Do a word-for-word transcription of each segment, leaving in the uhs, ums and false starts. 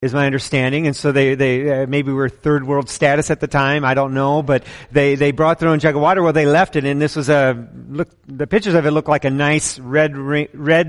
is my understanding. And so they, they, uh, maybe were third world status at the time. I don't know, but they, they brought their own jug of water. Well, they left it, and this was a, look, the pictures of it look like a nice red, ri- red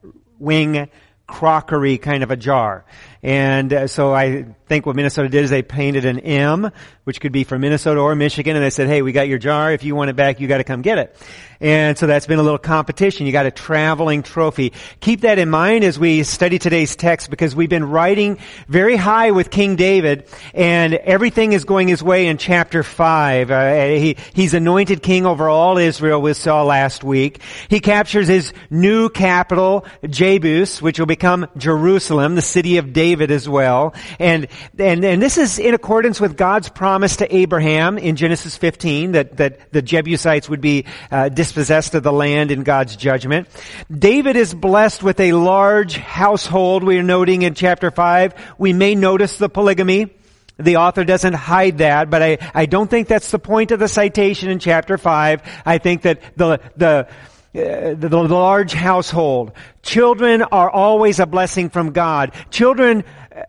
wing crockery kind of a jar. And uh, so I think what Minnesota did is they painted an M, which could be for Minnesota or Michigan, and they said, hey, we got your jar. If you want it back, you got to come get it. And so that's been a little competition. You got a traveling trophy. Keep that in mind as we study today's text, because we've been riding very high with King David, and everything is going his way in chapter five. Uh, he, he's anointed king over all Israel, we saw last week. He captures his new capital, Jebus, which will become Jerusalem, the city of David as well. And, and, and this is in accordance with God's promise to Abraham in Genesis fifteen, that, that the Jebusites would be uh, dispossessed of the land in God's judgment. David is blessed with a large household. We are noting in chapter five, we may notice the polygamy. The author doesn't hide that, but I, I don't think that's the point of the citation in chapter five. I think that the, the, Uh, the, the large household. Children are always a blessing from God. Children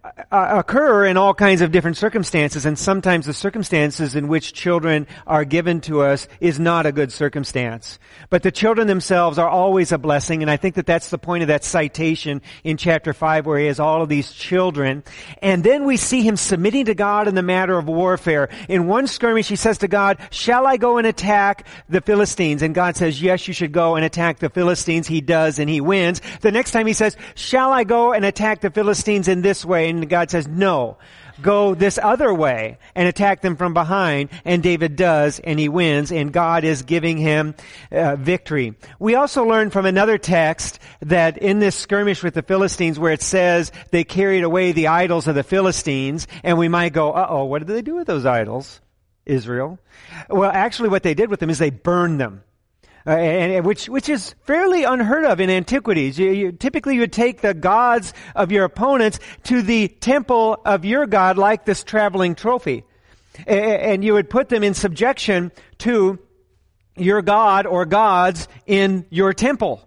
uh, occur in all kinds of different circumstances, and sometimes the circumstances in which children are given to us is not a good circumstance. But the children themselves are always a blessing, and I think that that's the point of that citation in chapter five, where he has all of these children. And then we see him submitting to God in the matter of warfare. In one skirmish, he says to God, shall I go and attack the Philistines? And God says, yes, you should go and attack the Philistines. He does, and he wins. The next time he says, shall I go and attack the Philistines in this way? And God says, no, go this other way and attack them from behind. And David does, and he wins, and God is giving him uh, victory. We also learn from another text that in this skirmish with the Philistines, where it says they carried away the idols of the Philistines, and we might go, uh-oh, what did they do with those idols, Israel? Well, actually what they did with them is they burned them. Uh, and, which which is fairly unheard of in antiquities. You, you, typically, you would take the gods of your opponents to the temple of your god, like this traveling trophy, and, and you would put them in subjection to your god or gods in your temple.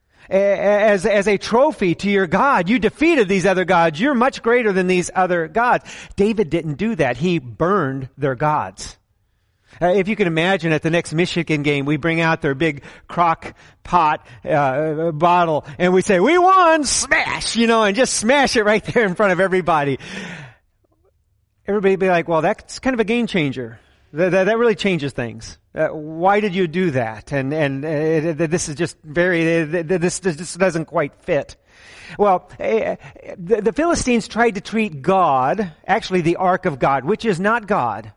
As, as a trophy to your God. You defeated these other gods. You're much greater than these other gods. David didn't do that. He burned their gods. Uh, if you can imagine, at the next Michigan game, we bring out their big crock pot uh, bottle, and we say, we won! Smash! You know, and just smash it right there in front of everybody. Everybody would be like, well, that's kind of a game changer. That, that, that really changes things. Uh, why did you do that? And and uh, this is just very, uh, this, this doesn't quite fit. Well, uh, the, the Philistines tried to treat God, actually the Ark of God, which is not God.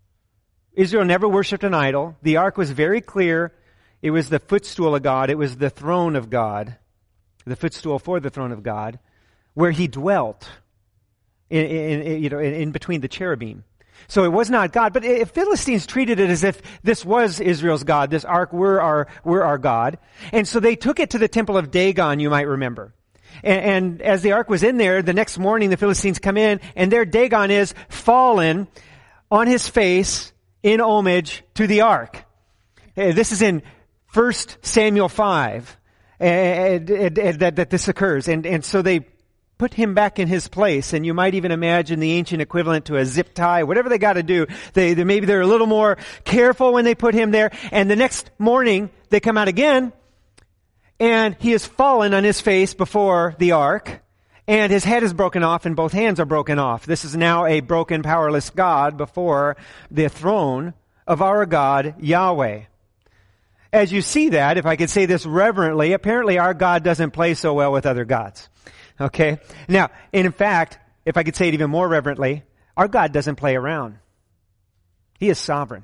Israel never worshipped an idol. The ark was very clear. It was the footstool of God. It was the throne of God, the footstool for the throne of God, where he dwelt in, in, in you know, in, in between the cherubim. So it was not God, but if Philistines treated it as if this was Israel's God, this ark were our, were our God. And so they took it to the temple of Dagon, you might remember. And, and as the ark was in there, the next morning the Philistines come in, and there Dagon is fallen on his face in homage to the ark. Uh, this is in First Samuel five, and, and, and, that, that this occurs. And, and so they put him back in his place, and you might even imagine the ancient equivalent to a zip tie, whatever they got to do. They, they maybe they're a little more careful when they put him there. And the next morning they come out again, and he has fallen on his face before the ark. And his head is broken off and both hands are broken off. This is now a broken, powerless God before the throne of our God, Yahweh. As you see that, if I could say this reverently, apparently our God doesn't play so well with other gods. Okay? Now, in fact, if I could say it even more reverently, our God doesn't play around. He is sovereign.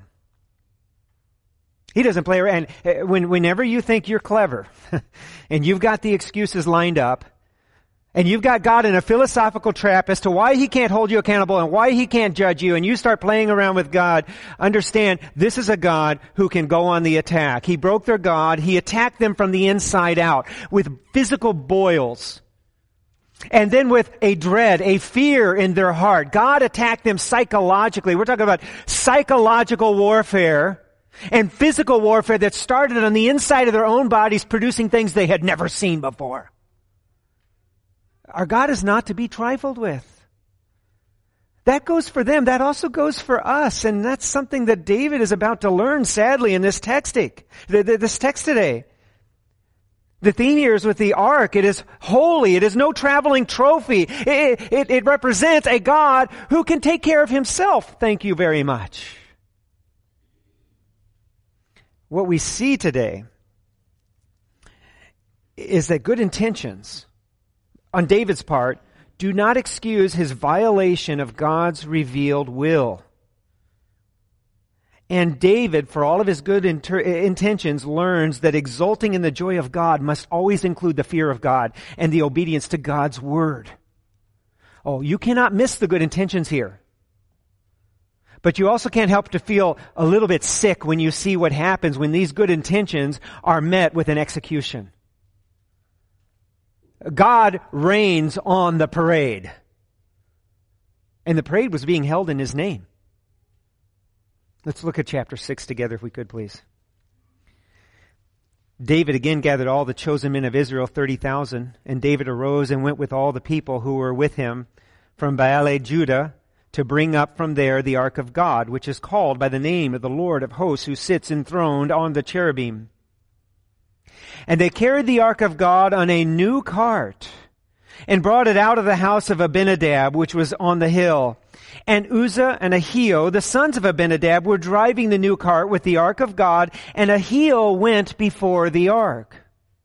He doesn't play around. And when, whenever you think you're clever and you've got the excuses lined up, and you've got God in a philosophical trap as to why he can't hold you accountable and why he can't judge you, and you start playing around with God, understand this is a God who can go on the attack. He broke their God. He attacked them from the inside out with physical boils. And then with a dread, a fear in their heart. God attacked them psychologically. We're talking about psychological warfare and physical warfare that started on the inside of their own bodies, producing things they had never seen before. Our God is not to be trifled with. That goes for them. That also goes for us. And that's something that David is about to learn, sadly, in this text, this text today. The theme here is with the ark. It is holy. It is no traveling trophy. It, it, it represents a God who can take care of himself. Thank you very much. What we see today is that good intentions on David's part do not excuse his violation of God's revealed will. And David, for all of his good inter- intentions, learns that exulting in the joy of God must always include the fear of God and the obedience to God's word. Oh, you cannot miss the good intentions here. But you also can't help to feel a little bit sick when you see what happens when these good intentions are met with an execution. God reigns on the parade. And the parade was being held in his name. Let's look at chapter six together if we could, please. David again gathered all the chosen men of Israel, thirty thousand. And David arose and went with all the people who were with him from Baale, Judah, to bring up from there the ark of God, which is called by the name of the Lord of hosts, who sits enthroned on the cherubim. And they carried the ark of God on a new cart and brought it out of the house of Abinadab, which was on the hill. And Uzzah and Ahio, the sons of Abinadab, were driving the new cart with the ark of God, and Ahio went before the ark.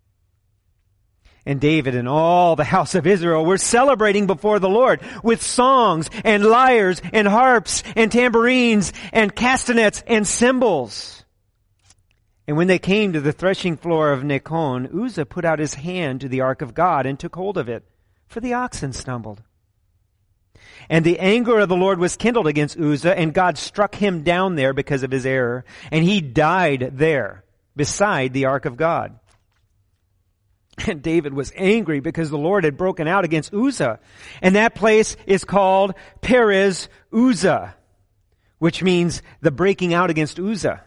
And David and all the house of Israel were celebrating before the Lord with songs and lyres and harps and tambourines and castanets and cymbals. And when they came to the threshing floor of Nacon, Uzzah put out his hand to the ark of God and took hold of it, for the oxen stumbled. And the anger of the Lord was kindled against Uzzah, and God struck him down there because of his error, and he died there beside the ark of God. And David was angry because the Lord had broken out against Uzzah, and that place is called Perez Uzzah, which means the breaking out against Uzzah.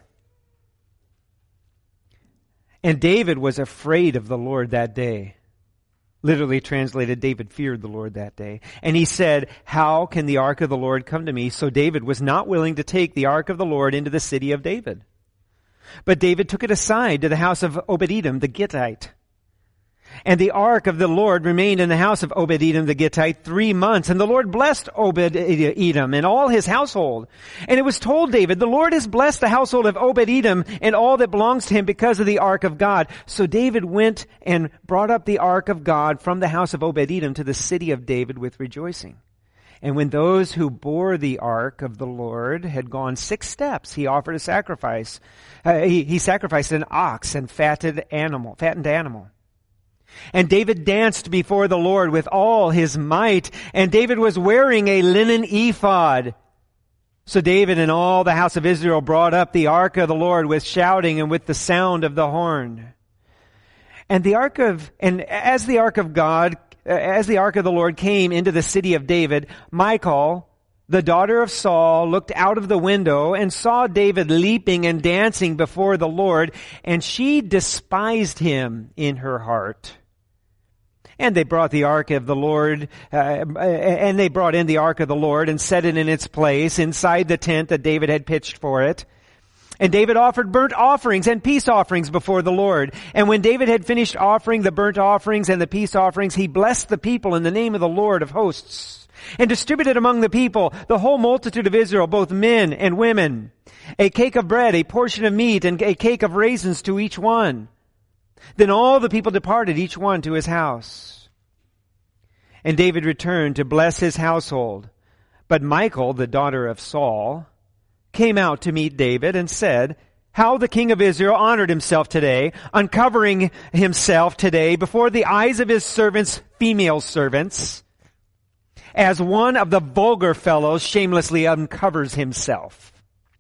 And David was afraid of the Lord that day. Literally translated, David feared the Lord that day. And he said, how can the ark of the Lord come to me? So David was not willing to take the ark of the Lord into the city of David. But David took it aside to the house of Obed-Edom the Gittite. And the ark of the Lord remained in the house of Obed-Edom the Gittite three months. And the Lord blessed Obed-Edom and all his household. And it was told David, the Lord has blessed the household of Obed-Edom and all that belongs to him because of the ark of God. So David went and brought up the ark of God from the house of Obed-Edom to the city of David with rejoicing. And when those who bore the ark of the Lord had gone six steps, he offered a sacrifice. Uh, he, he sacrificed an ox and fatted animal, fattened animal. And David danced before the Lord with all his might. And David was wearing a linen ephod. So David and all the house of Israel brought up the ark of the Lord with shouting and with the sound of the horn. And the ark of, and as the ark of God, as the ark of the Lord came into the city of David, Michal, the daughter of Saul, looked out of the window and saw David leaping and dancing before the Lord, and she despised him in her heart. And they brought the ark of the Lord, uh, and they brought in the ark of the Lord and set it in its place inside the tent that David had pitched for it. And David offered burnt offerings and peace offerings before the Lord. And when David had finished offering the burnt offerings and the peace offerings, he blessed the people in the name of the Lord of hosts, and distributed among the people, the whole multitude of Israel, both men and women, a cake of bread, a portion of meat, and a cake of raisins to each one. Then all the people departed, each one to his house. And David returned to bless his household. But Michal, the daughter of Saul, came out to meet David and said, how the king of Israel honored himself today, uncovering himself today before the eyes of his servants, female servants, as one of the vulgar fellows shamelessly uncovers himself.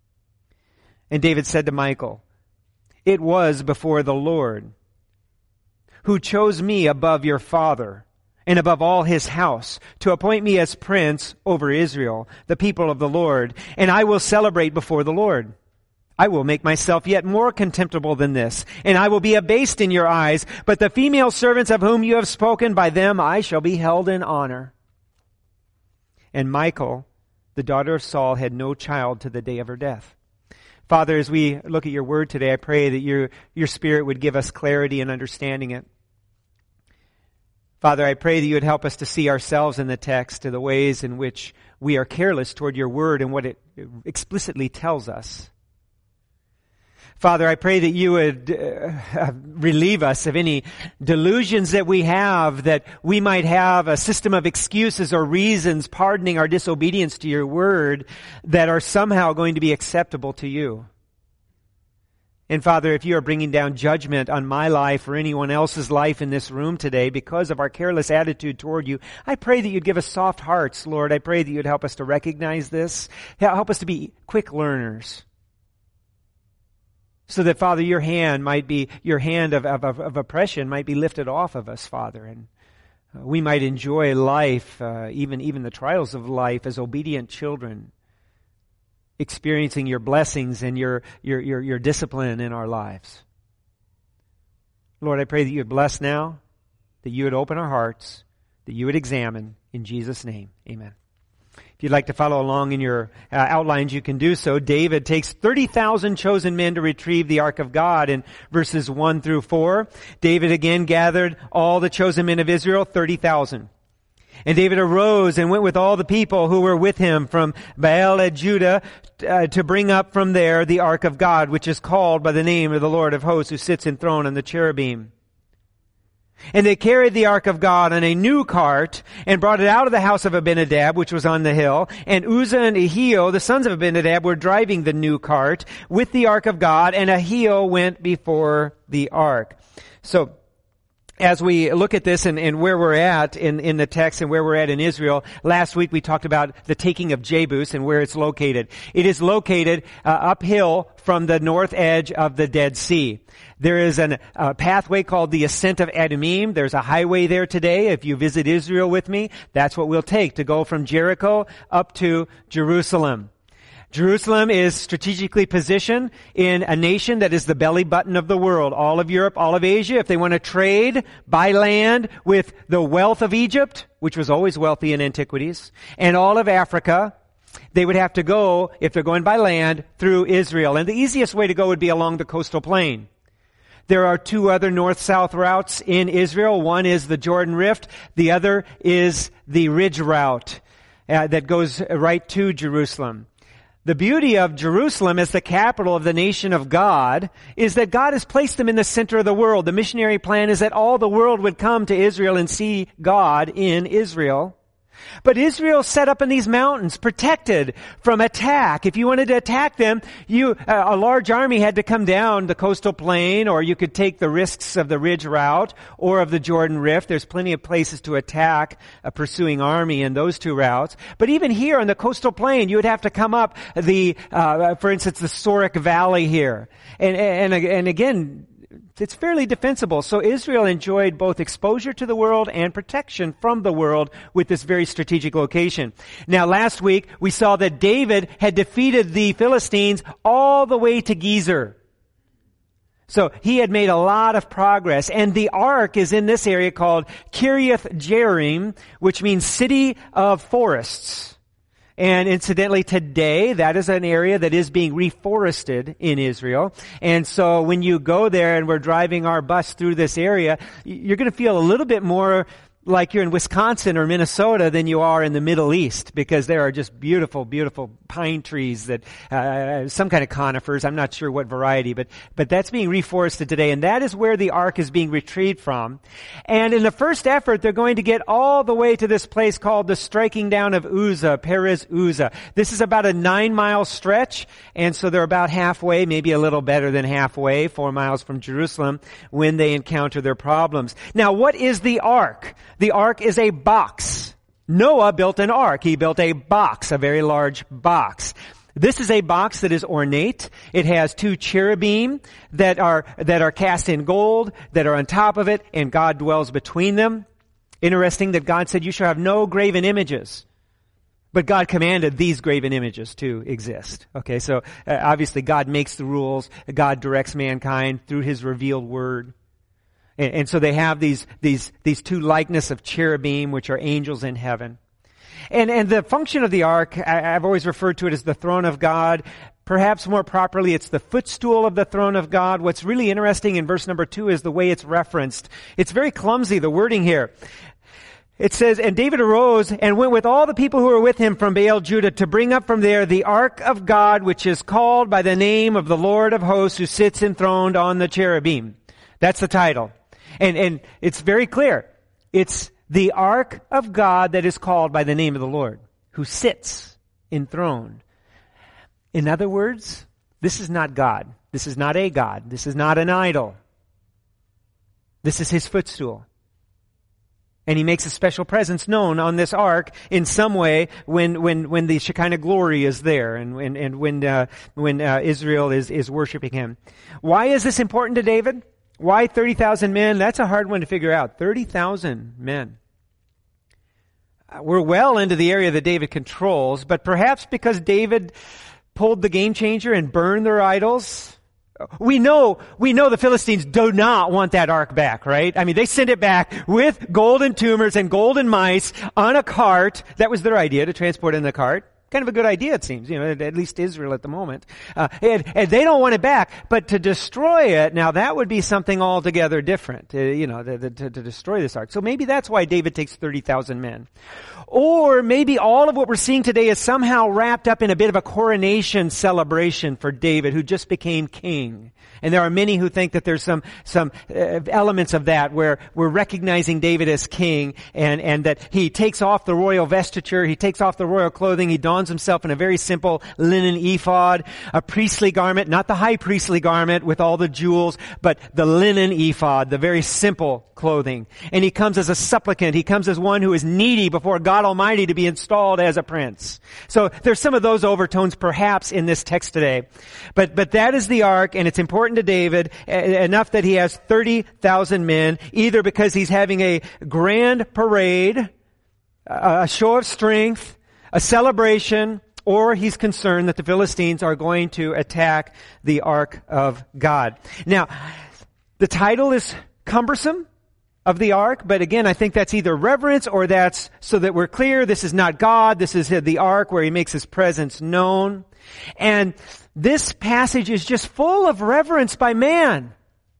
And David said to Michal, it was before the Lord, who chose me above your father and above all his house, to appoint me as prince over Israel, the people of the Lord, and I will celebrate before the Lord. I will make myself yet more contemptible than this, and I will be abased in your eyes, but the female servants of whom you have spoken, by them I shall be held in honor. And Michal the daughter of Saul, had no child to the day of her death. Father, as we look at your word today, I pray that your, your Spirit would give us clarity in understanding it. Father, I pray that you would help us to see ourselves in the text, to the ways in which we are careless toward your word and what it explicitly tells us. Father, I pray that you would uh, relieve us of any delusions that we have, that we might have a system of excuses or reasons pardoning our disobedience to your word that are somehow going to be acceptable to you. And Father, if you are bringing down judgment on my life or anyone else's life in this room today because of our careless attitude toward you, I pray that you'd give us soft hearts, Lord. I pray that you'd help us to recognize this. Help us to be quick learners. So that, Father, your hand might be, your hand of, of, of oppression might be lifted off of us, Father. And uh, we might enjoy life, uh, even, even the trials of life as obedient children, experiencing your blessings and your, your, your, your discipline in our lives. Lord, I pray that you would bless now, that you would open our hearts, that you would examine. In Jesus' name, amen. If you'd like to follow along in your uh, outlines, you can do so. David takes thirty thousand chosen men to retrieve the Ark of God in verses one through four. David again gathered all the chosen men of Israel, thirty thousand. And David arose and went with all the people who were with him from Baal at Judah uh, to bring up from there the Ark of God, which is called by the name of the Lord of hosts, who sits enthroned on the cherubim. And they carried the ark of God on a new cart and brought it out of the house of Abinadab, which was on the hill. And Uzzah and Ahio, the sons of Abinadab, were driving the new cart with the ark of God, and Ahio went before the ark. So, as we look at this and, and where we're at in, in the text and where we're at in Israel, last week we talked about the taking of Jebus and where it's located. It is located uh, uphill from the north edge of the Dead Sea. There is a uh, pathway called the Ascent of Adumim. There's a highway there today. If you visit Israel with me, that's what we'll take to go from Jericho up to Jerusalem. Jerusalem is strategically positioned in a nation that is the belly button of the world. All of Europe, all of Asia, if they want to trade by land with the wealth of Egypt, which was always wealthy in antiquities, and all of Africa, they would have to go, if they're going by land, through Israel. And the easiest way to go would be along the coastal plain. There are two other north-south routes in Israel. One is the Jordan Rift. The other is the Ridge route uh, that goes right to Jerusalem. The beauty of Jerusalem as the capital of the nation of God is that God has placed them in the center of the world. The missionary plan is that all the world would come to Israel and see God in Israel. But Israel set up in these mountains, protected from attack. If you wanted to attack them, you, uh, a large army had to come down the coastal plain, or you could take the risks of the Ridge route or of the Jordan Rift. There's plenty of places to attack a pursuing army in those two routes. But even here on the coastal plain, you would have to come up the, uh, for instance, the Sorek Valley here. And, and, and again, it's fairly defensible. So Israel enjoyed both exposure to the world and protection from the world with this very strategic location. Now, last week, we saw that David had defeated the Philistines all the way to Gezer. So he had made a lot of progress. And the ark is in this area called Kiriath Jearim, which means city of forests. And incidentally, today, that is an area that is being reforested in Israel. And so when you go there and we're driving our bus through this area, you're going to feel a little bit more like you're in Wisconsin or Minnesota than you are in the Middle East, because there are just beautiful, beautiful pine trees that, uh, some kind of conifers. I'm not sure what variety, but, but that's being reforested today. And that is where the ark is being retrieved from. And in the first effort, they're going to get all the way to this place called the striking down of Uzzah, Perez Uzzah. This is about a nine mile stretch. And so they're about halfway, maybe a little better than halfway, four miles from Jerusalem, when they encounter their problems. Now, what is the ark? The ark is a box. Noah built an ark. He built a box, a very large box. This is a box that is ornate. It has two cherubim that are, that are cast in gold, that are on top of it, and God dwells between them. Interesting that God said, you shall have no graven images. But God commanded these graven images to exist. Okay, so uh, obviously God makes the rules. God directs mankind through His revealed word. And, and so they have these, these, these two likeness of cherubim, which are angels in heaven. And, and the function of the ark, I, I've always referred to it as the throne of God. Perhaps more properly, it's the footstool of the throne of God. What's really interesting in verse number two is the way it's referenced. It's very clumsy, the wording here. It says, and David arose and went with all the people who were with him from Baal Judah to bring up from there the ark of God, which is called by the name of the Lord of hosts, who sits enthroned on the cherubim. That's the title. And, and it's very clear. It's the ark of God that is called by the name of the Lord, who sits enthroned. In other words, this is not God. This is not a God. This is not an idol. This is his footstool. And he makes a special presence known on this ark in some way when, when, when the Shekinah glory is there and, and, and when, uh, when, uh, Israel is, is worshiping him. Why is this important to David? Why thirty thousand men? That's a hard one to figure out. thirty thousand men. We're well into the area that David controls, but perhaps because David pulled the game changer and burned their idols. We know, we know the Philistines do not want that ark back, right? I mean, they sent it back with golden tumors and golden mice on a cart. That was their idea, to transport in the cart. Kind of a good idea, it seems, you know, at least Israel at the moment. Uh, and, and they don't want it back, but to destroy it, now that would be something altogether different, uh, you know, to, to, to destroy this ark. So maybe that's why David takes thirty thousand men. Or maybe all of what we're seeing today is somehow wrapped up in a bit of a coronation celebration for David, who just became king. And there are many who think that there's some, some uh, elements of that where we're recognizing David as king and, and that he takes off the royal vestiture, he takes off the royal clothing, he dons himself in a very simple linen ephod, a priestly garment, not the high priestly garment with all the jewels, but the linen ephod, the very simple clothing. And he comes as a supplicant, he comes as one who is needy before God Almighty to be installed as a prince. So there's some of those overtones perhaps in this text today. But, but that is the ark, and it's important to David enough that he has thirty thousand men, either because he's having a grand parade, a show of strength, a celebration, or he's concerned that the Philistines are going to attack the ark of God. Now, the title is cumbersome, of the ark, but again, I think that's either reverence or that's so that we're clear this is not God, this is the ark where he makes his presence known. And this passage is just full of reverence by man.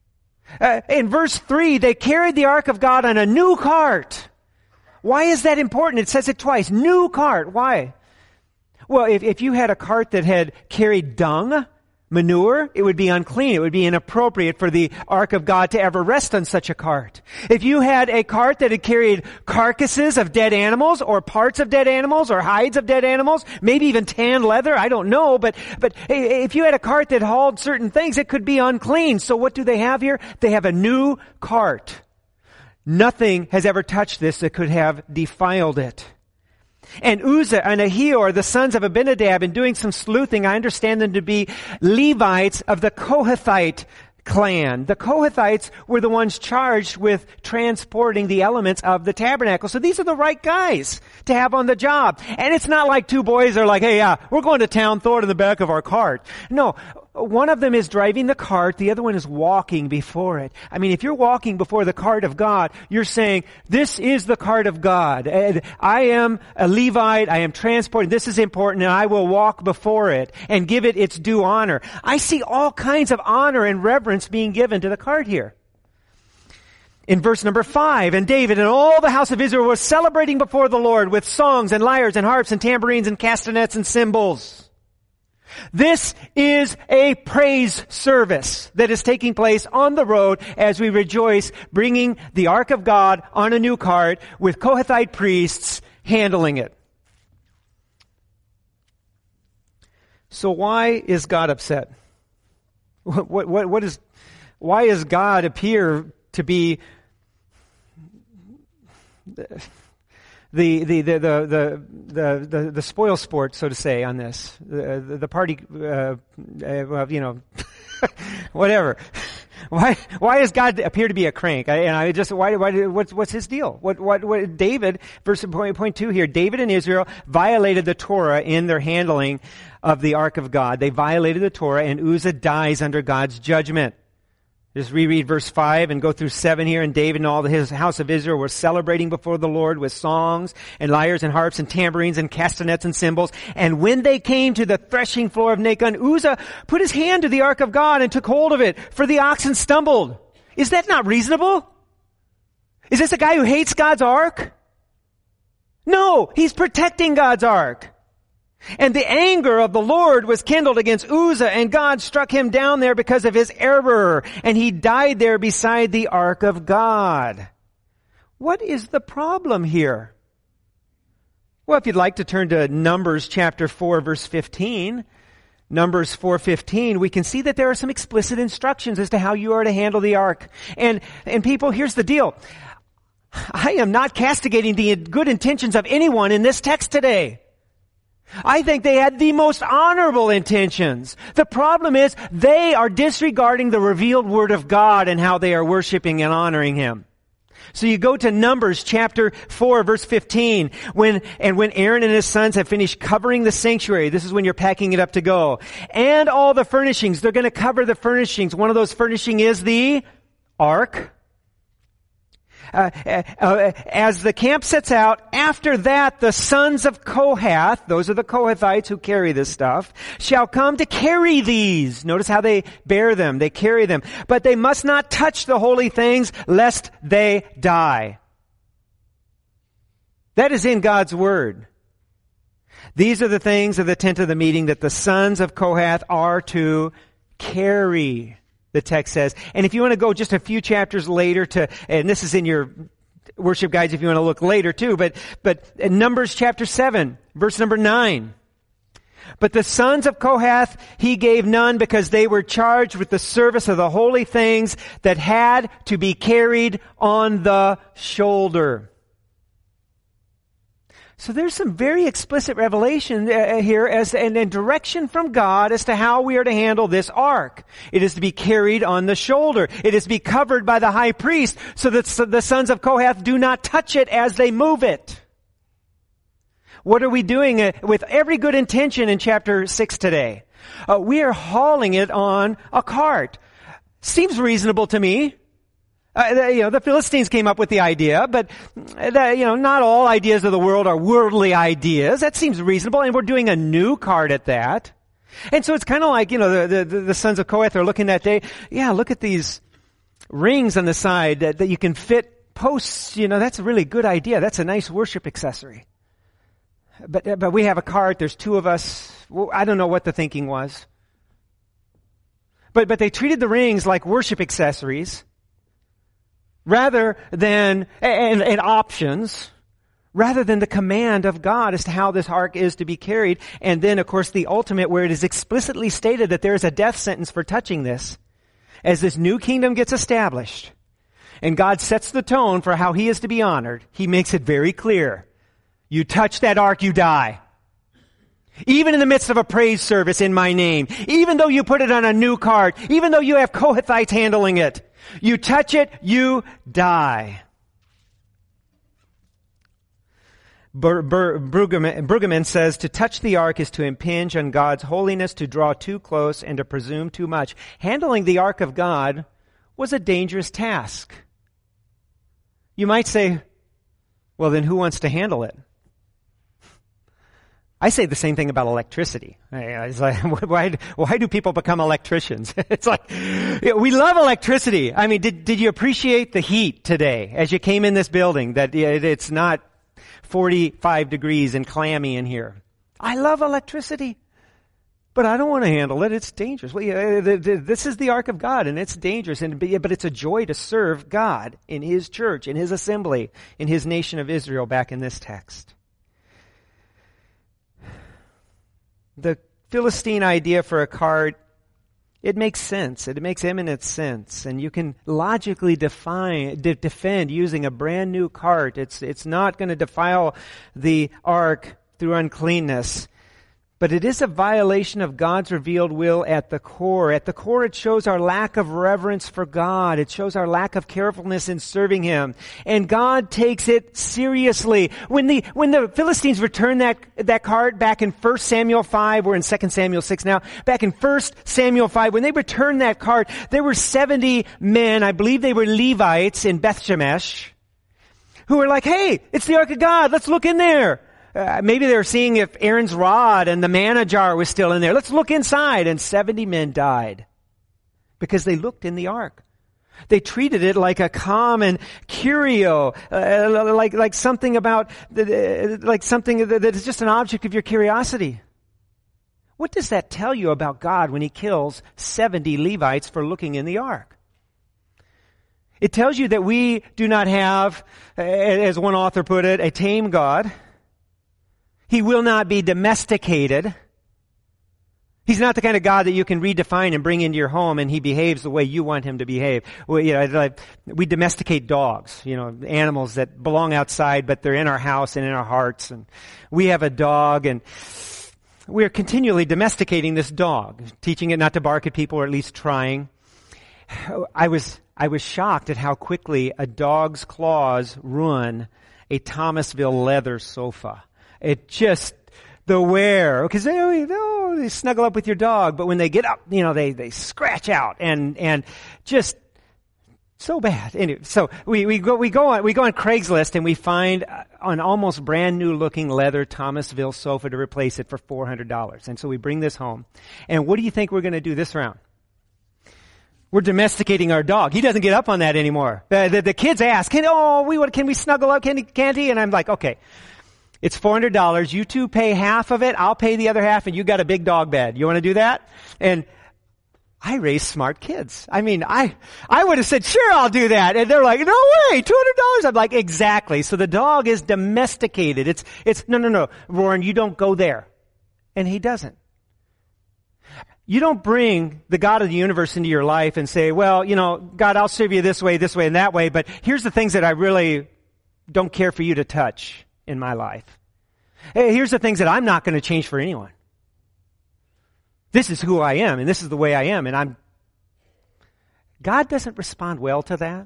Uh, in verse three, they carried the ark of God on a new cart. Why is that important? It says it twice. New cart. Why? Well, if, if you had a cart that had carried dung, manure, it would be unclean. It would be inappropriate for the ark of God to ever rest on such a cart. If you had a cart that had carried carcasses of dead animals or parts of dead animals or hides of dead animals, maybe even tanned leather, I don't know, but, but if you had a cart that hauled certain things, it could be unclean. So what do they have here? They have a new cart. Nothing has ever touched this that could have defiled it. And Uzzah and Ahior, the sons of Abinadab, in doing some sleuthing, I understand them to be Levites of the Kohathite clan. The Kohathites were the ones charged with transporting the elements of the tabernacle. So these are the right guys to have on the job. And it's not like two boys are like, hey, uh, we're going to town, throw it in the back of our cart. No. One of them is driving the cart, the other one is walking before it. I mean, if you're walking before the cart of God, you're saying, this is the cart of God. I am a Levite, I am transporting, this is important, and I will walk before it and give it its due honor. I see all kinds of honor and reverence being given to the cart here. In verse number five, and David and all the house of Israel were celebrating before the Lord with songs and lyres and harps and tambourines and castanets and cymbals. This is a praise service that is taking place on the road as we rejoice, bringing the ark of God on a new cart with Kohathite priests handling it. So why is God upset? What, what, what is, why does God appear to be The, the, the, the, the, the, the spoil sport, so to say, on this. The, the, the party, uh, uh, well, you know, whatever. Why, why does God appear to be a crank? I, and I just, why, why, what's, what's his deal? What, what, what, David, verse point, point two here, David and Israel violated the Torah in their handling of the ark of God. They violated the Torah, and Uzzah dies under God's judgment. Just reread verse five and go through seven here. And David and all his house of Israel were celebrating before the Lord with songs and lyres and harps and tambourines and castanets and cymbals. And when they came to the threshing floor of Nacon, Uzzah put his hand to the ark of God and took hold of it, for the oxen stumbled. Is that not reasonable? Is this a guy who hates God's ark? No, he's protecting God's ark. And the anger of the Lord was kindled against Uzzah, and God struck him down there because of his error, and he died there beside the ark of God. What is the problem here? Well, if you'd like to turn to Numbers chapter four, verse fifteen, Numbers four fifteen, we can see that there are some explicit instructions as to how you are to handle the ark. And, and people, here's the deal. I am not castigating the good intentions of anyone in this text today. I think they had the most honorable intentions. The problem is they are disregarding the revealed Word of God and how they are worshiping and honoring Him. So you go to Numbers chapter four, verse fifteen, when, and when Aaron and his sons have finished covering the sanctuary, this is when you're packing it up to go, and all the furnishings, they're going to cover the furnishings. One of those furnishings is the ark. Uh, uh, as the camp sets out, after that the sons of Kohath, those are the Kohathites who carry this stuff, shall come to carry these. Notice how they bear them, they carry them. But they must not touch the holy things lest they die. That is in God's Word. These are the things of the tent of the meeting that the sons of Kohath are to carry. The text says. And if you want to go just a few chapters later to, and this is in your worship guides if you want to look later too, but, but in Numbers chapter seven, verse number nine. But the sons of Kohath he gave none because they were charged with the service of the holy things that had to be carried on the shoulder. So there's some very explicit revelation uh, here as and, and direction from God as to how we are to handle this ark. It is to be carried on the shoulder. It is to be covered by the high priest so that the sons of Kohath do not touch it as they move it. What are we doing uh, with every good intention in chapter six today? Uh, we are hauling it on a cart. Seems reasonable to me. Uh, the, you know, the Philistines came up with the idea, but the, you know, not all ideas of the world are worldly ideas. That seems reasonable, and we're doing a new cart at that. And so it's kind of like, you know, the, the, the sons of Kohath are looking that day. Yeah, look at these rings on the side that, that you can fit posts. You know, that's a really good idea. That's a nice worship accessory. But but we have a cart. There's two of us. Well, I don't know what the thinking was. But but they treated the rings like worship accessories. Rather than, and, and options, rather than the command of God as to how this ark is to be carried. And then, of course, the ultimate where it is explicitly stated that there is a death sentence for touching this. As this new kingdom gets established, and God sets the tone for how He is to be honored, He makes it very clear. You touch that ark, you die. Even in the midst of a praise service in my name, even though you put it on a new cart, even though you have Kohathites handling it, you touch it, you die. Bur- Bur- Brueggemann, Brueggemann says, to touch the ark is to impinge on God's holiness, to draw too close, and to presume too much. Handling the ark of God was a dangerous task. You might say, well, then who wants to handle it? I say the same thing about electricity. It's like, why, why do people become electricians? It's like, we love electricity. I mean, did, did you appreciate the heat today as you came in this building, that it's not forty-five degrees and clammy in here? I love electricity, but I don't want to handle it. It's dangerous. Well, yeah, the, the, this is the ark of God, and it's dangerous, and but it's a joy to serve God in His church, in His assembly, in His nation of Israel back in this text. The Philistine idea for a cart, it makes sense. It makes eminent sense. And you can logically define, de- defend using a brand new cart. It's, it's not going to defile the ark through uncleanness. But it is a violation of God's revealed will at the core. At the core, it shows our lack of reverence for God. It shows our lack of carefulness in serving Him. And God takes it seriously. When the, when the Philistines returned that, that cart back in First Samuel five, we're in Second Samuel six now, back in First Samuel five, when they returned that cart, there were seventy men, I believe they were Levites in Beth Shemesh, who were like, hey, it's the Ark of God, let's look in there. Uh, maybe they were seeing if Aaron's rod and the manna jar was still in there. Let's look inside. And seventy men died because they looked in the ark. They treated it like a common curio, uh, like like something about uh, like something that is just an object of your curiosity. What does that tell you about God when He kills seventy Levites for looking in the ark? It tells you that we do not have, as one author put it, a tame God. He will not be domesticated. He's not the kind of God that you can redefine and bring into your home and He behaves the way you want Him to behave. We, you know, like, we domesticate dogs, you know, animals that belong outside, but they're in our house and in our hearts. And we have a dog, and we're continually domesticating this dog, teaching it not to bark at people, or at least trying. I was, I was shocked at how quickly a dog's claws ruin a Thomasville leather sofa. It just, the wear, because they, oh, they snuggle up with your dog, but when they get up, you know, they, they scratch out and, and just so bad. Anyway, so we, we go, we go on, we go on Craigslist and we find an almost brand new looking leather Thomasville sofa to replace it for four hundred dollars. And so we bring this home. And what do you think we're going to do this round? We're domesticating our dog. He doesn't get up on that anymore. The, the, the kids ask, can, oh, we, what, can we snuggle up? Can he, can't he? And I'm like, okay. It's four hundred dollars. You two pay half of it. I'll pay the other half, and you got a big dog bed. You want to do that? And I raise smart kids. I mean, I, I would have said, sure, I'll do that. And they're like, no way, two hundred dollars. I'm like, exactly. So the dog is domesticated. It's, it's, no, no, no, Warren, you don't go there. And he doesn't. You don't bring the God of the universe into your life and say, well, you know, God, I'll serve you this way, this way, and that way, but here's the things that I really don't care for you to touch in my life. Hey, here's the things that I'm not going to change for anyone. This is who I am, and this is the way I am, and I'm... God doesn't respond well to that.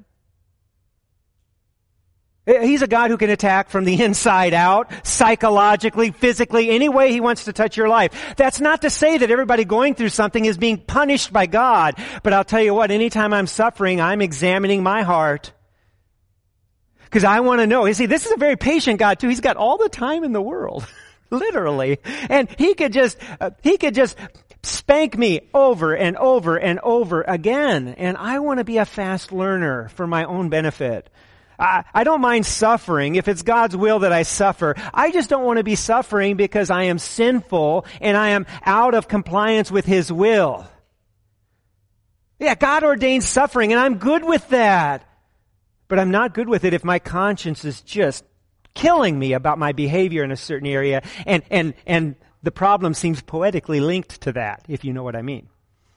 He's a God who can attack from the inside out, psychologically, physically, any way He wants to touch your life. That's not to say that everybody going through something is being punished by God, but I'll tell you what, anytime I'm suffering, I'm examining my heart. Because I want to know. You see, this is a very patient God too. He's got all the time in the world, literally, and He could just, uh, He could just spank me over and over and over again. And I want to be a fast learner for my own benefit. I, I don't mind suffering if it's God's will that I suffer. I just don't want to be suffering because I am sinful and I am out of compliance with His will. Yeah, God ordains suffering, and I'm good with that. But I'm not good with it if my conscience is just killing me about my behavior in a certain area. And, and, and the problem seems poetically linked to that, if you know what I mean.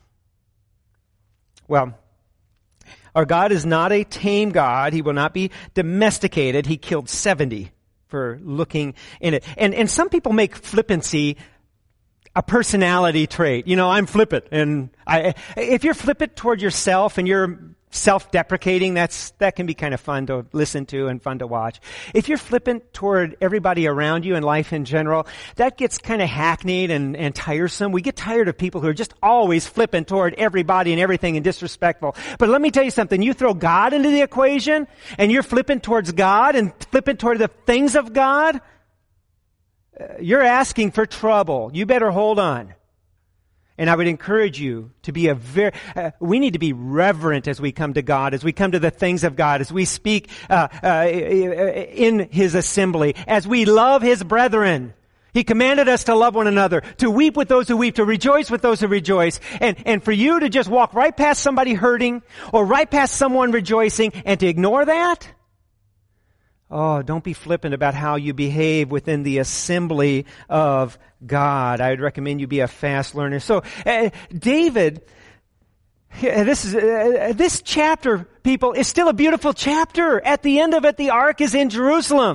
Well, our God is not a tame God. He will not be domesticated. He killed seventy for looking in it. And, and some people make flippancy a personality trait. You know, I'm flippant. And I, if you're flippant toward yourself and you're self-deprecating, that's, that can be kind of fun to listen to and fun to watch. If you're flippant toward everybody around you and life in general, that gets kind of hackneyed and, and tiresome. We get tired of people who are just always flippant toward everybody and everything and disrespectful. But let me tell you something. You throw God into the equation and you're flippant towards God and flippant toward the things of God, you're asking for trouble. You better hold on. And I would encourage you to be a very, uh, we need to be reverent as we come to God, as we come to the things of God, as we speak uh, uh, in His assembly, as we love His brethren. He commanded us to love one another, to weep with those who weep, to rejoice with those who rejoice. And, and for you to just walk right past somebody hurting or right past someone rejoicing and to ignore that, oh, don't be flippant about how you behave within the assembly of God. I would recommend you be a fast learner. So, uh, David, this is uh, this chapter, people, is still a beautiful chapter. At the end of it, the ark is in Jerusalem.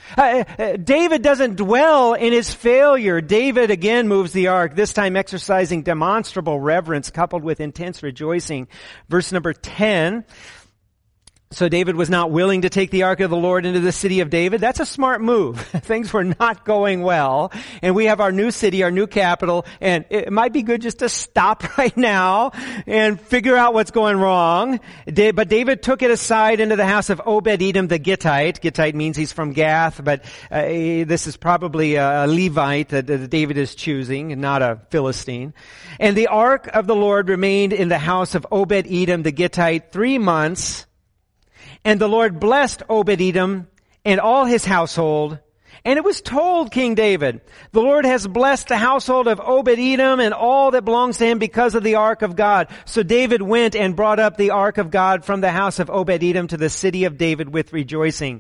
Uh, uh, David doesn't dwell in his failure. David again moves the ark, this time exercising demonstrable reverence coupled with intense rejoicing. Verse number ten. So David was not willing to take the ark of the Lord into the city of David. That's a smart move. Things were not going well. And we have our new city, our new capital, and it might be good just to stop right now and figure out what's going wrong. But David took it aside into the house of Obed-Edom the Gittite. Gittite means he's from Gath, but uh, this is probably a Levite that, that David is choosing, not a Philistine. And the ark of the Lord remained in the house of Obed-Edom the Gittite three months. And the Lord blessed Obed-Edom and all his household. And it was told King David, the Lord has blessed the household of Obed-Edom and all that belongs to him because of the ark of God. So David went and brought up the ark of God from the house of Obed-Edom to the city of David with rejoicing.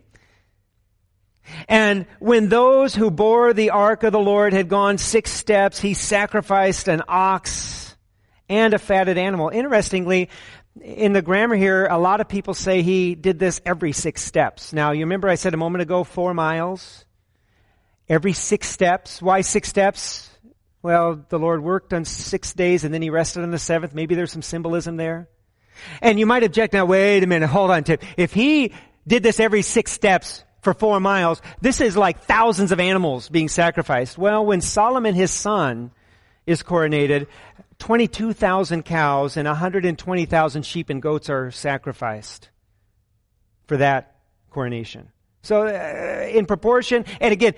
And when those who bore the ark of the Lord had gone six steps, he sacrificed an ox and a fatted animal. Interestingly, in the grammar here, a lot of people say he did this every six steps. Now, you remember I said a moment ago, four miles? Every six steps. Why six steps? Well, the Lord worked on six days and then he rested on the seventh. Maybe there's some symbolism there. And you might object now, wait a minute, hold on, Tim. If he did this every six steps for four miles, this is like thousands of animals being sacrificed. Well, when Solomon, his son, is coronated, twenty-two thousand cows and one hundred twenty thousand sheep and goats are sacrificed for that coronation. So uh, in proportion, and again,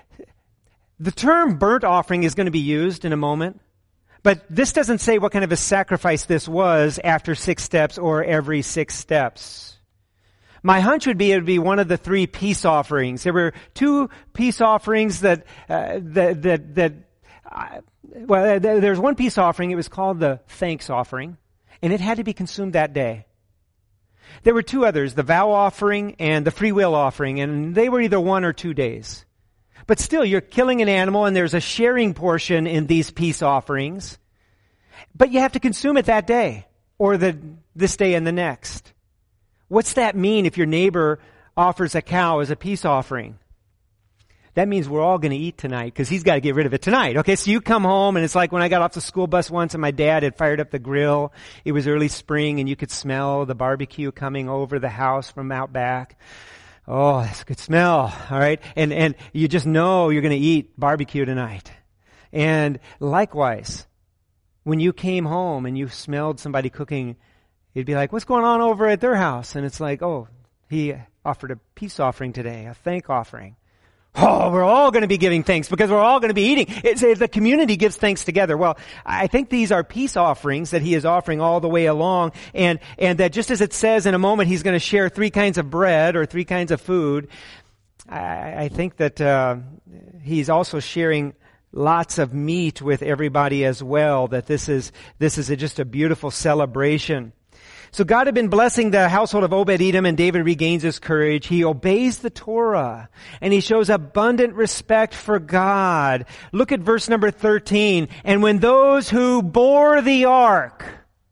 the term burnt offering is going to be used in a moment, but this doesn't say what kind of a sacrifice this was after six steps or every six steps. My hunch would be it would be one of the three peace offerings. There were two peace offerings that uh, that that, that uh, well, there's one peace offering. It was called the thanks offering, and it had to be consumed that day. There were two others, the vow offering and the free will offering, and they were either one or two days. But still, you're killing an animal, and there's a sharing portion in these peace offerings. But you have to consume it that day, or the this day and the next. What's that mean if your neighbor offers a cow as a peace offering? That means we're all going to eat tonight because he's got to get rid of it tonight. Okay, so you come home and it's like when I got off the school bus once and my dad had fired up the grill. It was early spring and you could smell the barbecue coming over the house from out back. Oh, that's a good smell. All right. And, and you just know you're going to eat barbecue tonight. And likewise, when you came home and you smelled somebody cooking, it'd be like, what's going on over at their house? And it's like, oh, he offered a peace offering today, a thank offering. Oh, we're all going to be giving thanks because we're all going to be eating. It's, the community gives thanks together. Well, I think these are peace offerings that he is offering all the way along. And, and that just as it says in a moment, he's going to share three kinds of bread or three kinds of food. I, I think that, uh, he's also sharing lots of meat with everybody as well. That this is, this is a, just a beautiful celebration. So God had been blessing the household of Obed-Edom, and David regains his courage. He obeys the Torah, and he shows abundant respect for God. Look at verse number thirteen. And when those who bore the ark,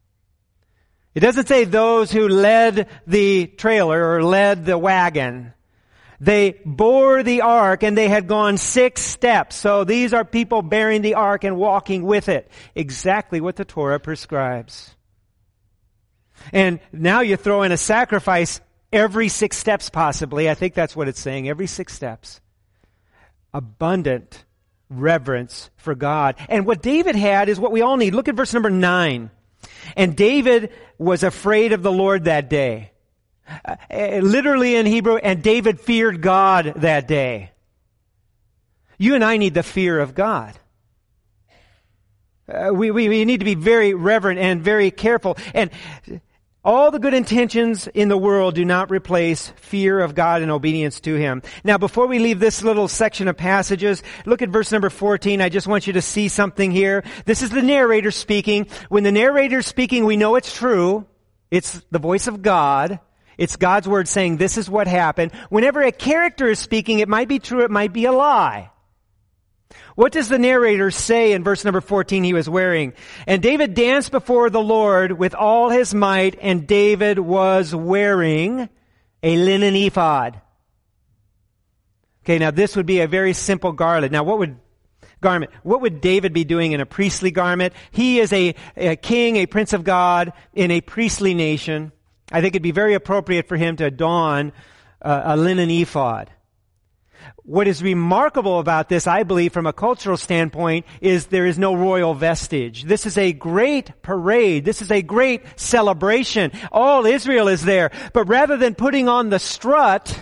it doesn't say those who led the trailer or led the wagon. They bore the ark, and they had gone six steps. So these are people bearing the ark and walking with it. Exactly what the Torah prescribes. And now you throw in a sacrifice every six steps possibly. I think that's what it's saying. Every six steps. Abundant reverence for God. And what David had is what we all need. Look at verse number nine. And David was afraid of the Lord that day. Uh, literally in Hebrew, and David feared God that day. You and I need the fear of God. Uh, we, we, we need to be very reverent and very careful. And all the good intentions in the world do not replace fear of God and obedience to Him. Now, before we leave this little section of passages, look at verse number fourteen. I just want you to see something here. This is the narrator speaking. When the narrator's speaking, we know it's true. It's the voice of God. It's God's word saying this is what happened. Whenever a character is speaking, it might be true, it might be a lie. What does the narrator say in verse number fourteen he was wearing? And David danced before the Lord with all his might, and David was wearing a linen ephod. Okay, now this would be a very simple garment. Now what would garment? What would David be doing in a priestly garment? He is a, a king, a prince of God in a priestly nation. I think it'd be very appropriate for him to don uh, a linen ephod. What is remarkable about this, I believe, from a cultural standpoint, is there is no royal vestige. This is a great parade. This is a great celebration. All Israel is there. But rather than putting on the strut,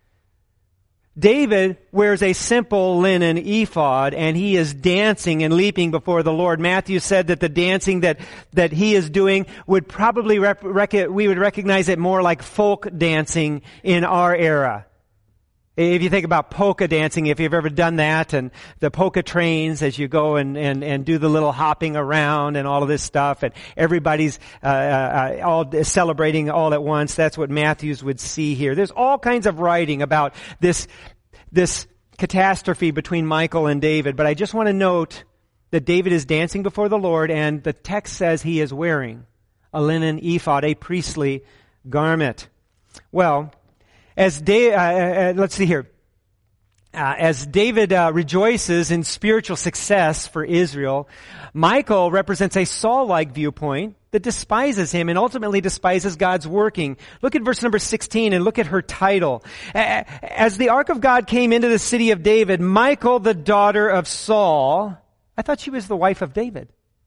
David wears a simple linen ephod, and he is dancing and leaping before the Lord. Matthew said that the dancing that, that he is doing would probably, rep, rec, we would recognize it more like folk dancing in our era. If you think about polka dancing, if you've ever done that, and the polka trains as you go and, and, and do the little hopping around and all of this stuff, and everybody's uh, uh, all celebrating all at once, that's what Matthews would see here. There's all kinds of writing about this, this catastrophe between Michal and David, but I just want to note that David is dancing before the Lord, and the text says he is wearing a linen ephod, a priestly garment. Well, As da- uh, uh, let's see here. Uh, as David uh, rejoices in spiritual success for Israel, Michal represents a Saul-like viewpoint that despises him and ultimately despises God's working. Look at verse number sixteen and look at her title. As the ark of God came into the city of David, Michal, the daughter of Saul, I thought she was the wife of David.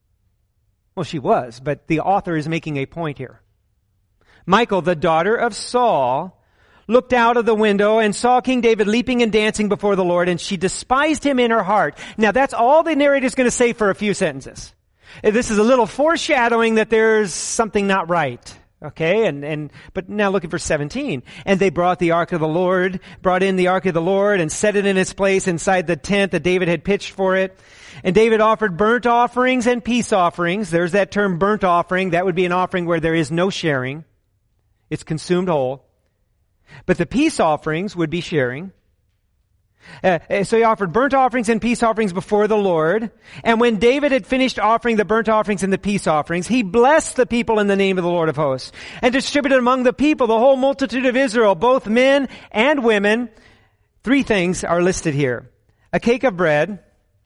Well, she was, but the author is making a point here. Michal, the daughter of Saul, looked out of the window and saw King David leaping and dancing before the Lord, and she despised him in her heart. Now that's all the narrator is going to say for a few sentences. This is a little foreshadowing that there's something not right. Okay, and, and, but now look at verse seventeen. And they brought the ark of the Lord, brought in the ark of the Lord and set it in its place inside the tent that David had pitched for it. And David offered burnt offerings and peace offerings. There's that term burnt offering. That would be an offering where there is no sharing. It's consumed whole. But the peace offerings would be sharing. Uh, so he offered burnt offerings and peace offerings before the Lord. And when David had finished offering the burnt offerings and the peace offerings, he blessed the people in the name of the Lord of hosts and distributed among the people, the whole multitude of Israel, both men and women. Three things are listed here. A cake of bread.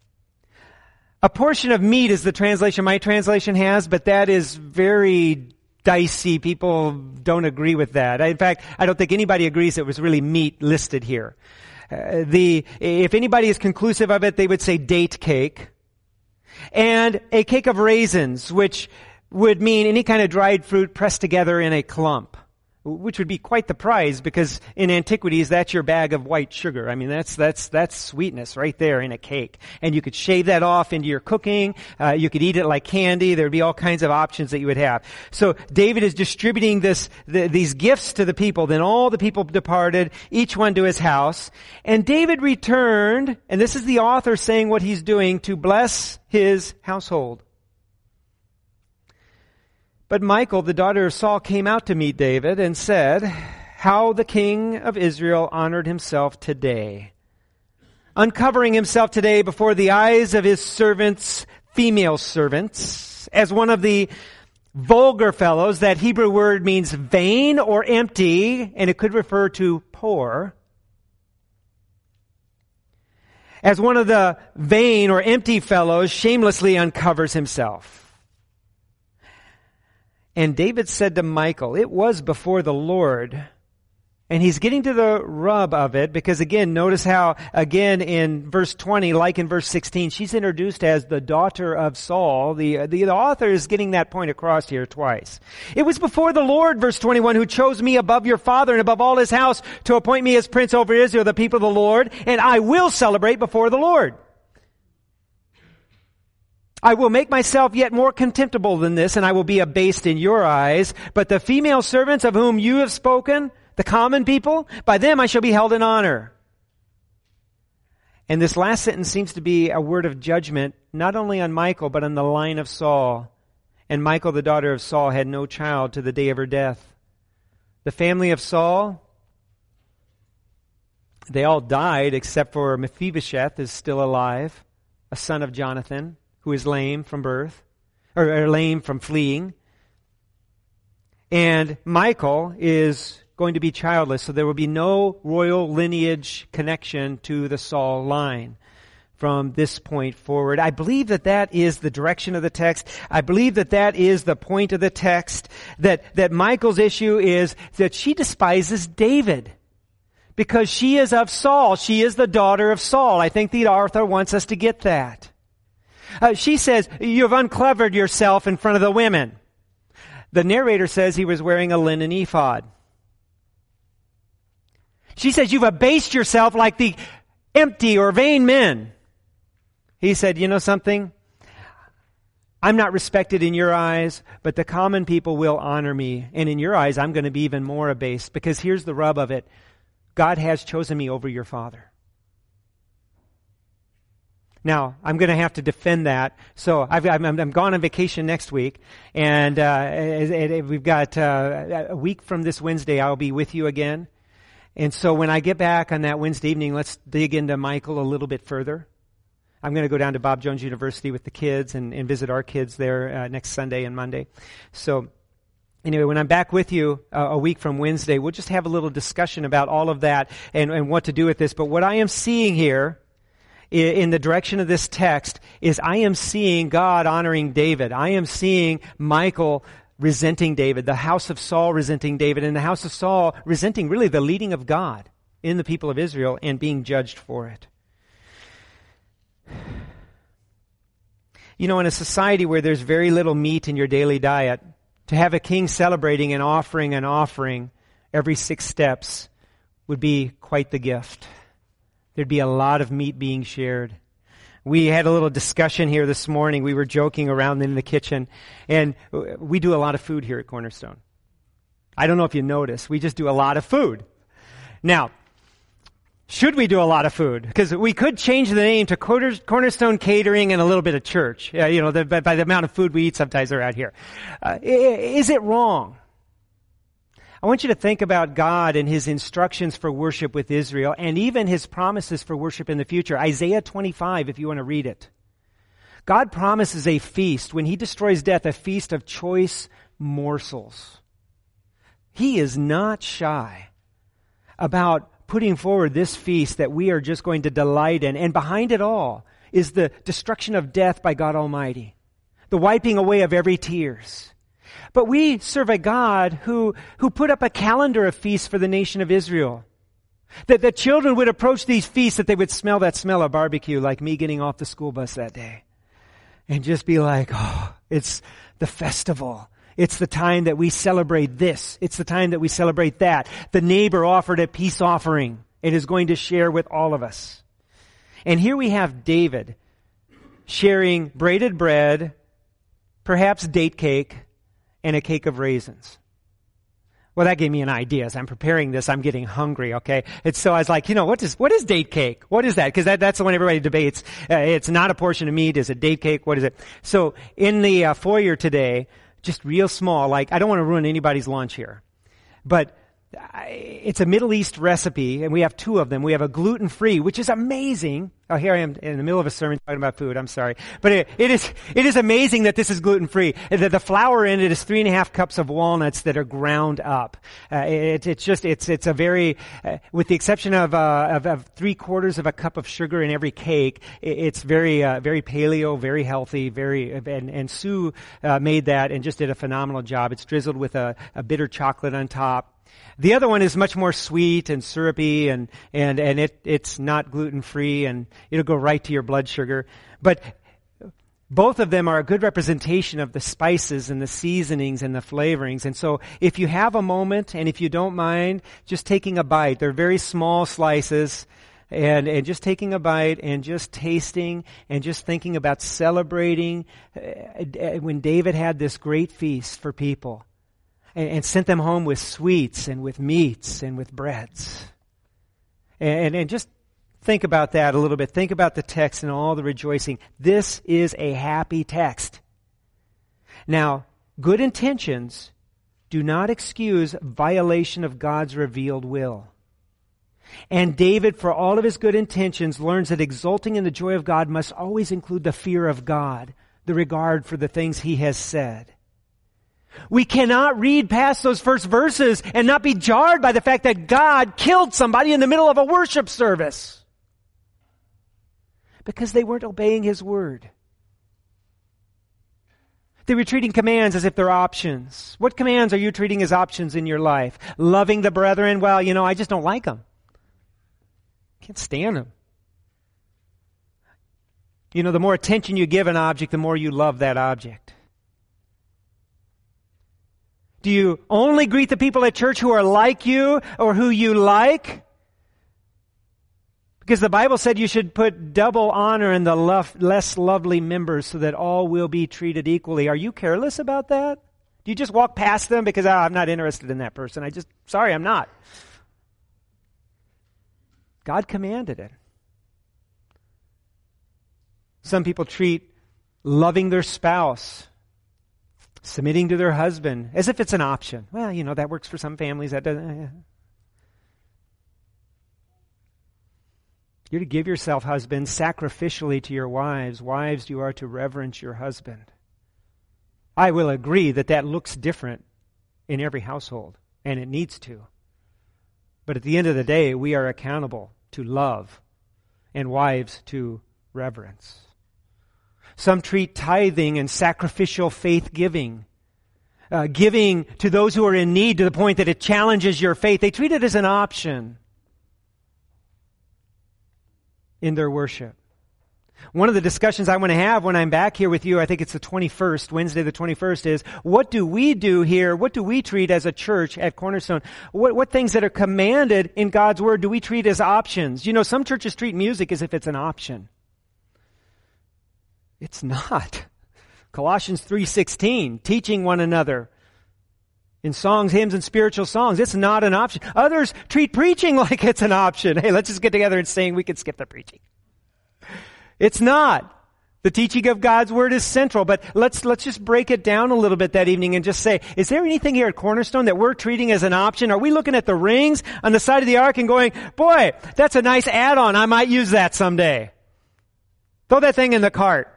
A portion of meat is the translation my translation has, but that is very dicey. People don't agree with that. In fact, I don't think anybody agrees it was really meat listed here. Uh, the, if anybody is conclusive of it, they would say date cake. And a cake of raisins, which would mean any kind of dried fruit pressed together in a clump, which would be quite the prize because in antiquities, that's your bag of white sugar. I mean, that's, that's, that's sweetness right there in a cake. And you could shave that off into your cooking. Uh, you could eat it like candy. There'd be all kinds of options that you would have. So David is distributing this, the, these gifts to the people. Then all the people departed, each one to his house. And David returned, and this is the author saying what he's doing, to bless his household. But Michal, the daughter of Saul, came out to meet David and said, "How the king of Israel honored himself today, uncovering himself today before the eyes of his servants, female servants, as one of the vulgar fellows." That Hebrew word means vain or empty, and it could refer to poor. As one of the vain or empty fellows shamelessly uncovers himself. And David said to Michal, "It was before the Lord." And he's getting to the rub of it because, again, notice how, again, in verse twenty, like in verse sixteen, she's introduced as the daughter of Saul. The, the, the author is getting that point across here twice. "It was before the Lord," verse twenty-one, "who chose me above your father and above all his house to appoint me as prince over Israel, the people of the Lord, and I will celebrate before the Lord. I will make myself yet more contemptible than this, and I will be abased in your eyes. But the female servants of whom you have spoken, the common people, by them I shall be held in honor." And this last sentence seems to be a word of judgment, not only on Michal, but on the line of Saul. And Michal, the daughter of Saul, had no child to the day of her death. The family of Saul, they all died except for Mephibosheth is still alive, a son of Jonathan, who is lame from birth, or, or lame from fleeing. And Michal is going to be childless, so there will be no royal lineage connection to the Saul line from this point forward. I believe that that is the direction of the text. I believe that that is the point of the text, that, that Michal's issue is that she despises David because she is of Saul. She is the daughter of Saul. I think the author wants us to get that. Uh, she says, you've unclevered yourself in front of the women. The narrator says he was wearing a linen ephod. She says, you've abased yourself like the empty or vain men. He said, you know something? I'm not respected in your eyes, but the common people will honor me. And in your eyes, I'm going to be even more abased, because here's the rub of it. God has chosen me over your father. Now, I'm going to have to defend that. So I've, I'm, I'm gone on vacation next week, and uh, we've got uh, a week from this Wednesday, I'll be with you again. And so when I get back on that Wednesday evening, let's dig into Michal a little bit further. I'm going to go down to Bob Jones University with the kids and, and visit our kids there uh, next Sunday and Monday. So anyway, when I'm back with you uh, a week from Wednesday, we'll just have a little discussion about all of that and, and what to do with this. But what I am seeing here in, in the direction of this text is I am seeing God honoring David. I am seeing Michal resenting David, the house of Saul resenting David, and the house of Saul resenting really the leading of God in the people of Israel and being judged for it. You know, in a society where there's very little meat in your daily diet, to have a king celebrating and offering an offering every six steps would be quite the gift. There'd be a lot of meat being shared. We had a little discussion here this morning. We were joking around in the kitchen, and we do a lot of food here at Cornerstone. I don't know if you noticed. We just do a lot of food. Now, should we do a lot of food? Because we could change the name to Cornerstone Catering and a little bit of church. Uh, you know, the, by the amount of food we eat sometimes around here. Uh, is it wrong? I want you to think about God and His instructions for worship with Israel, and even His promises for worship in the future. Isaiah twenty-five, if you want to read it. God promises a feast, when He destroys death, a feast of choice morsels. He is not shy about putting forward this feast that we are just going to delight in. And behind it all is the destruction of death by God Almighty, the wiping away of every tears. But we serve a God who, who put up a calendar of feasts for the nation of Israel. That the children would approach these feasts, that they would smell that smell of barbecue, like me getting off the school bus that day. And just be like, oh, it's the festival. It's the time that we celebrate this. It's the time that we celebrate that. The neighbor offered a peace offering. It is going to share with all of us. And here we have David sharing braided bread, perhaps date cake, and a cake of raisins. Well, that gave me an idea. As I'm preparing this, I'm getting hungry, okay? And so I was like, you know, what is, what is date cake? What is that? Because that, that's the one everybody debates. Uh, it's not a portion of meat. Is it date cake? What is it? So in the uh, foyer today, just real small, like, I don't want to ruin anybody's lunch here. But it's a Middle East recipe, and we have two of them. We have a gluten-free, which is amazing. Oh, here I am in the middle of a sermon talking about food. I'm sorry. But it, it is it is amazing that this is gluten-free. The, the flour in it is three and a half cups of walnuts that are ground up. Uh, it, it's just, it's it's a very, uh, with the exception of, uh, of, of three quarters of a cup of sugar in every cake, it, it's very, uh, very paleo, very healthy, very, and, and Sue uh, made that and just did a phenomenal job. It's drizzled with a, a bitter chocolate on top. The other one is much more sweet and syrupy, and, and, and it, it's not gluten-free, and it'll go right to your blood sugar. But both of them are a good representation of the spices and the seasonings and the flavorings. And so if you have a moment, and if you don't mind, just taking a bite. They're very small slices, and, and just taking a bite and just tasting and just thinking about celebrating uh, when David had this great feast for people. And sent them home with sweets and with meats and with breads. And, and just think about that a little bit. Think about the text and all the rejoicing. This is a happy text. Now, good intentions do not excuse violation of God's revealed will. And David, for all of his good intentions, learns that exulting in the joy of God must always include the fear of God, the regard for the things he has said. We cannot read past those first verses and not be jarred by the fact that God killed somebody in the middle of a worship service because they weren't obeying His word. They were treating commands as if they're options. What commands are you treating as options in your life? Loving the brethren? Well, you know, I just don't like them. Can't stand them. You know, the more attention you give an object, the more you love that object. Do you only greet the people at church who are like you or who you like? Because the Bible said you should put double honor in the less lovely members so that all will be treated equally. Are you careless about that? Do you just walk past them because, oh, I'm not interested in that person? I just, sorry, I'm not. God commanded it. Some people treat loving their spouse, submitting to their husband, as if it's an option. Well, you know, that works for some families. That doesn't. You're to give yourself, husbands, sacrificially to your wives. Wives, you are to reverence your husband. I will agree that that looks different in every household, and it needs to. But at the end of the day, we are accountable to love, and wives to reverence. Some treat tithing and sacrificial faith giving, uh, giving to those who are in need to the point that it challenges your faith. They treat it as an option in their worship. One of the discussions I want to have when I'm back here with you, I think it's the twenty-first, Wednesday the twenty-first, is what do we do here? What do we treat as a church at Cornerstone? What, what things that are commanded in God's Word do we treat as options? You know, some churches treat music as if it's an option. It's not. Colossians three sixteen, teaching one another in songs, hymns, and spiritual songs. It's not an option. Others treat preaching like it's an option. Hey, let's just get together and sing. We can skip the preaching. It's not. The teaching of God's Word is central, but let's let's just break it down a little bit that evening and just say, is there anything here at Cornerstone that we're treating as an option? Are we looking at the rings on the side of the ark and going, boy, that's a nice add-on. I might use that someday. Throw that thing in the cart.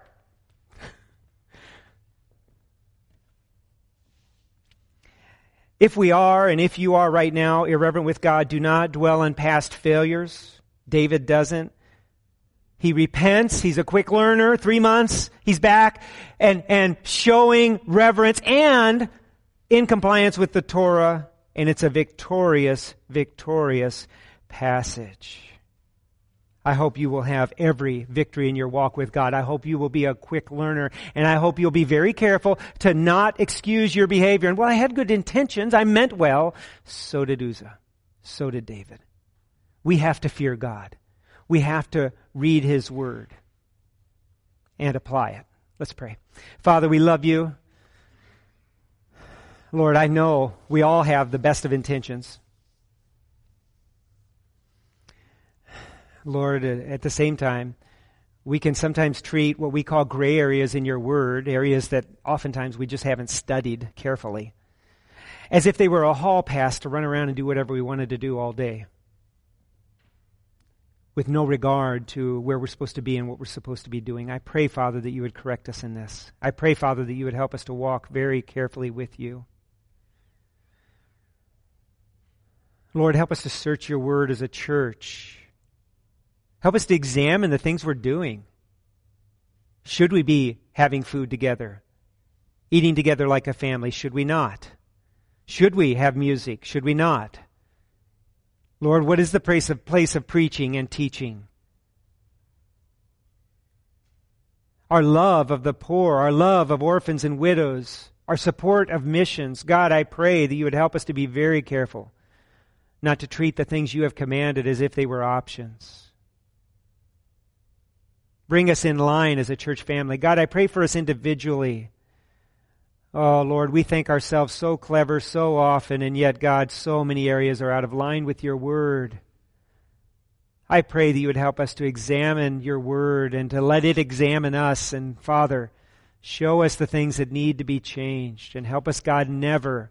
If we are, and if you are right now, irreverent with God, do not dwell on past failures. David doesn't. He repents. He's a quick learner. Three months. He's back and, and showing reverence and in compliance with the Torah. And it's a victorious, victorious passage. I hope you will have every victory in your walk with God. I hope you will be a quick learner. And I hope you'll be very careful to not excuse your behavior. And well, I had good intentions. I meant well. So did Uzzah. So did David. We have to fear God. We have to read His Word and apply it. Let's pray. Father, we love you. Lord, I know we all have the best of intentions. Lord, at the same time, we can sometimes treat what we call gray areas in your Word, areas that oftentimes we just haven't studied carefully, as if they were a hall pass to run around and do whatever we wanted to do all day, with no regard to where we're supposed to be and what we're supposed to be doing. I pray, Father, that you would correct us in this. I pray, Father, that you would help us to walk very carefully with you. Lord, help us to search your Word as a church. Help us to examine the things we're doing. Should we be having food together? Eating together like a family? Should we not? Should we have music? Should we not? Lord, what is the place of, place of preaching and teaching? Our love of the poor, our love of orphans and widows, our support of missions. God, I pray that you would help us to be very careful not to treat the things you have commanded as if they were options. Bring us in line as a church family. God, I pray for us individually. Oh, Lord, we think ourselves so clever so often, and yet, God, so many areas are out of line with your Word. I pray that you would help us to examine your Word and to let it examine us. And, Father, show us the things that need to be changed. And help us, God, never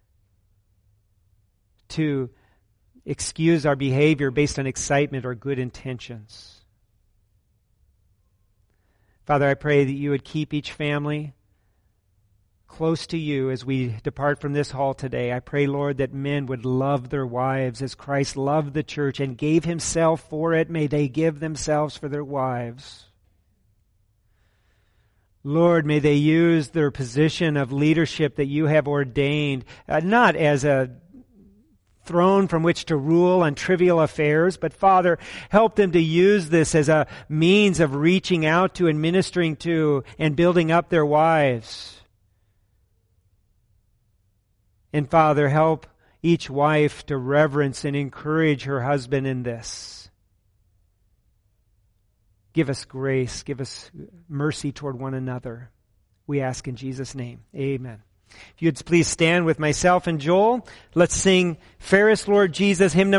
to excuse our behavior based on excitement or good intentions. Father, I pray that you would keep each family. close to you as we depart from this hall today. I pray, Lord, that men would love their wives as Christ loved the church and gave himself for it. May they give themselves for their wives. Lord, may they use their position of leadership that you have ordained, uh, not as a throne from which to rule on trivial affairs, but Father, help them to use this as a means of reaching out to and ministering to and building up their wives. And Father, help each wife to reverence and encourage her husband in this. Give us grace, give us mercy toward one another. We ask in Jesus' name. Amen. If you'd please stand with myself and Joel, let's sing Fairest Lord Jesus, hymn number